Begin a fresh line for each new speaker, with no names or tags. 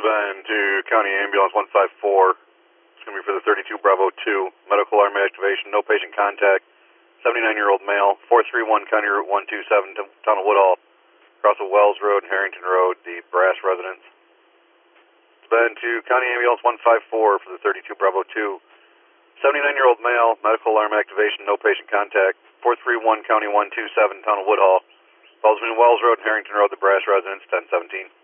been to County Ambulance 154. It's going to be for the 32 Bravo 2. Medical alarm activation, no patient contact. 79-year-old male, 431 County Route 127, town of Woodhall. Across of Wells Road and Harrington Road, the Brass residence. It's been to County Ambulance 154 for the 32 Bravo 2. 79-year-old male, medical alarm activation, no patient contact. 431 County 127, town of Woodhall. Falls between Wells Road and Harrington Road, the Brass residence, 1017.